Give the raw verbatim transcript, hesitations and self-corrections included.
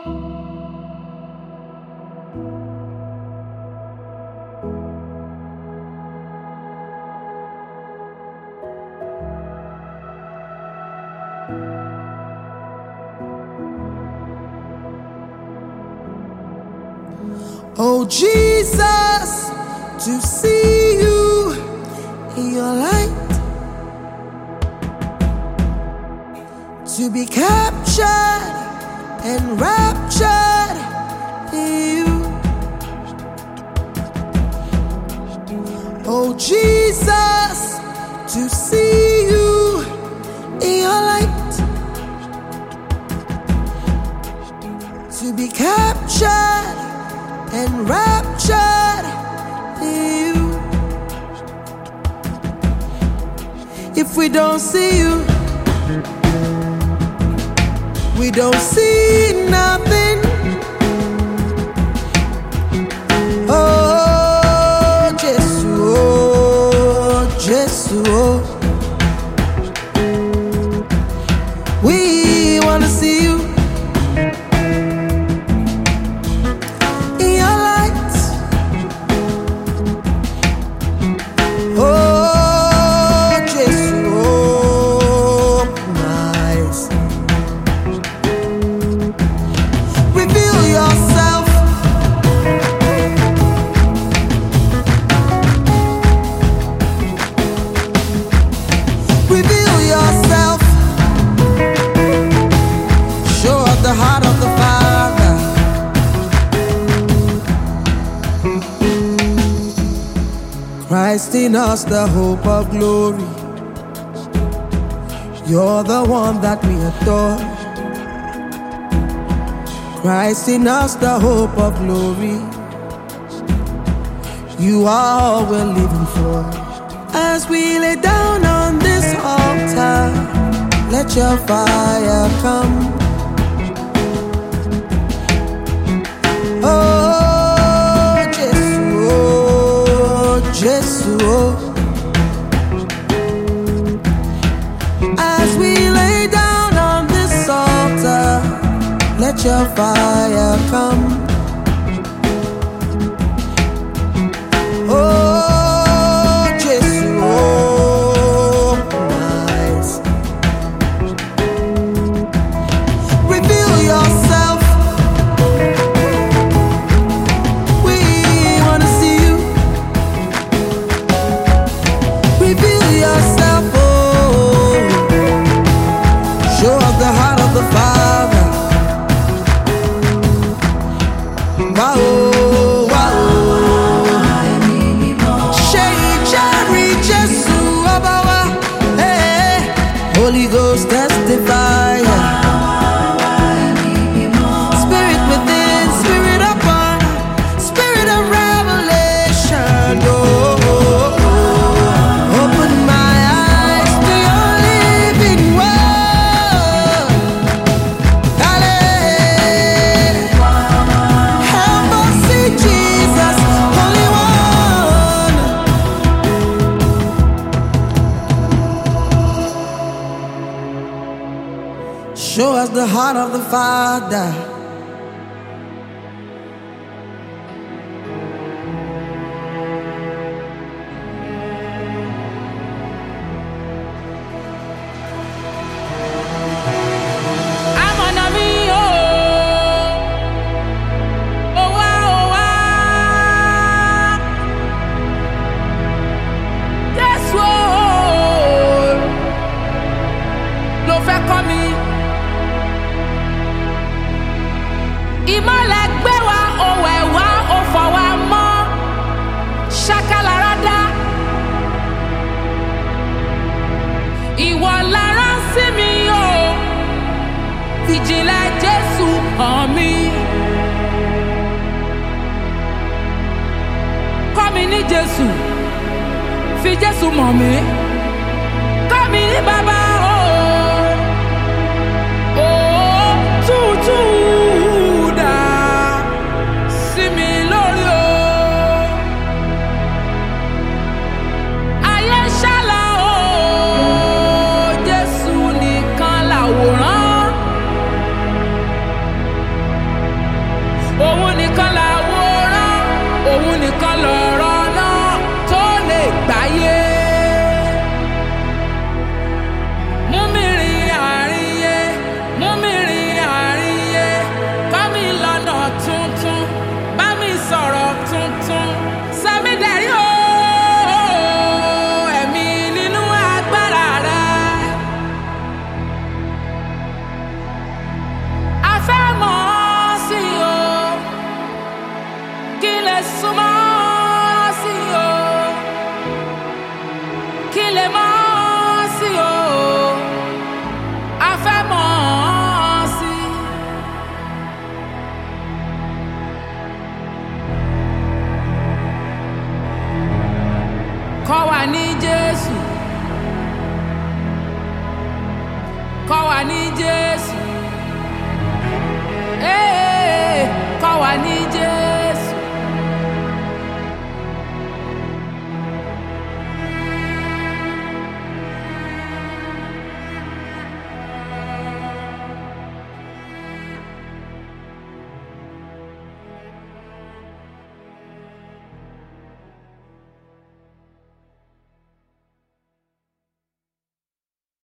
Oh Jesus, to see you in your light, to be captured and raptured in you. Oh Jesus, to see you in your light, to be captured and raptured in you. If we don't see you, we don't see nothing. Oh, Jesus, oh, Jesus, oh. We want to see you. Christ in us, the hope of glory. You're the one that we adore. Christ in us, the hope of glory. You are all we're living for. As we lay down on this altar, let your fire come. Oh, Jesus, oh. As we lay down on this altar, let your fire come. Oh, Jesus, oh, nice. Reveal yourself. We want to see you. Reveal yourself, oh. Show us the heart of the Father. Wow, wow. Shey Jerry Jesu Abawa. Hey, Holy Ghost testify. Spirit within, Spirit upon, Spirit of revelation. Oh. Show us the heart of the Father. I'm on a me, oh, oh, wow, oh, wow. Yes, oh, no fair coming. Ìmọ̀lẹ̀ gbé wa, òwò ẹ̀wà, òfò wa mọ́, ṣàkàlàràdá. Ìwọ lára sí mi o, ìjìnlẹ̀ Jésù hàn mí. Kọ́ mi ní Jésù, fi Jésù mọ̀ mí. Kọ́ mi ní bàbá o, o tútù. need you.